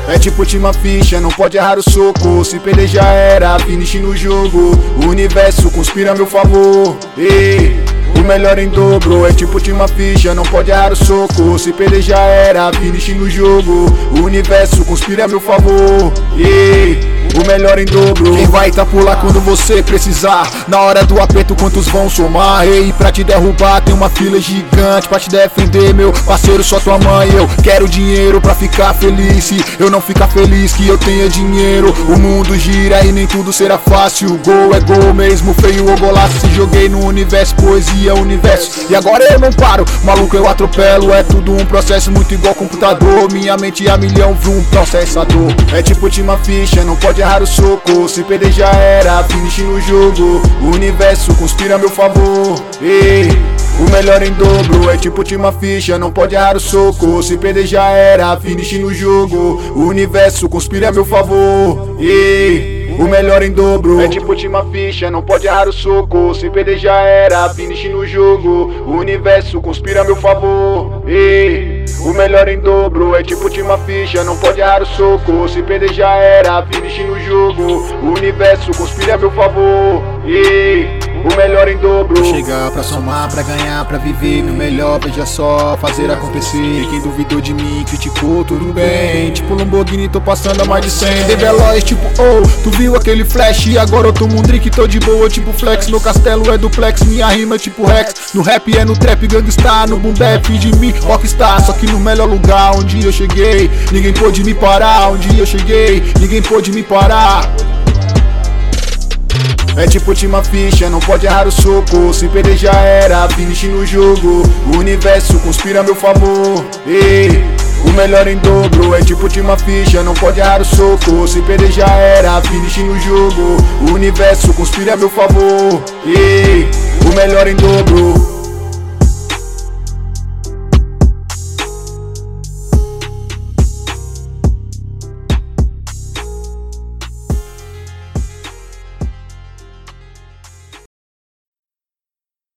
É tipo última ficha, não pode errar o soco. Se perder já era, finish no jogo. O universo conspira a meu favor. Ei, o melhor em dobro. É tipo última ficha, não pode errar o soco. Se perder já era, finish no jogo. O universo conspira a meu favor. Ei, o melhor em dobro. Quem vai tá por lá quando você precisar? Na hora do aperto quantos vão somar? Ei, pra te derrubar tem uma fila gigante. Pra te defender, meu parceiro, só tua mãe. Eu quero dinheiro pra ficar feliz. Se eu não ficar feliz que eu tenha dinheiro, o mundo gira e nem tudo será fácil. Gol é gol mesmo, feio ou golaço. Se joguei no universo, poesia universo. E agora eu não paro, maluco eu atropelo. É tudo um processo muito igual computador. Minha mente a milhão, um processador. É tipo última ficha, não pode errar o soco. Se perder já era, finish no jogo. O universo conspira a meu favor. Ei, o melhor em dobro. É tipo última ficha, não pode errar o soco. Se perder já era, finish no jogo. O universo conspira a meu favor. Ei, o melhor em dobro. É tipo última ficha, não pode errar o soco. Se perder já era, finish no jogo. O universo conspira a meu favor. Ei, o melhor em dobro. É tipo última ficha, não pode errar o soco. Se perder já era, finish no jogo. O universo conspira a meu favor. Ei, o melhor em dobro. Vou chegar pra somar, pra ganhar, pra viver meu melhor, veja só, fazer acontecer. E quem duvidou de mim, criticou, tudo bem. Tipo Lamborghini, tô passando a mais de 100. De veloz, tipo, oh, tu viu aquele flash? E agora eu tomo um drink, tô de boa, tipo flex. Meu castelo é duplex, minha rima é tipo Rex. No rap é no trap, gangstar, no boom bap de mim, rockstar. Só que no melhor lugar onde eu cheguei, ninguém pôde me parar. Onde eu cheguei, ninguém pôde me parar. É tipo última ficha, não pode errar o soco. Se perder já era, finish no jogo. O universo conspira a meu favor. Ei, o melhor em dobro. É tipo última ficha, não pode errar o soco. Se perder já era, finish no jogo. O universo conspira a meu favor. Ei, o melhor em dobro.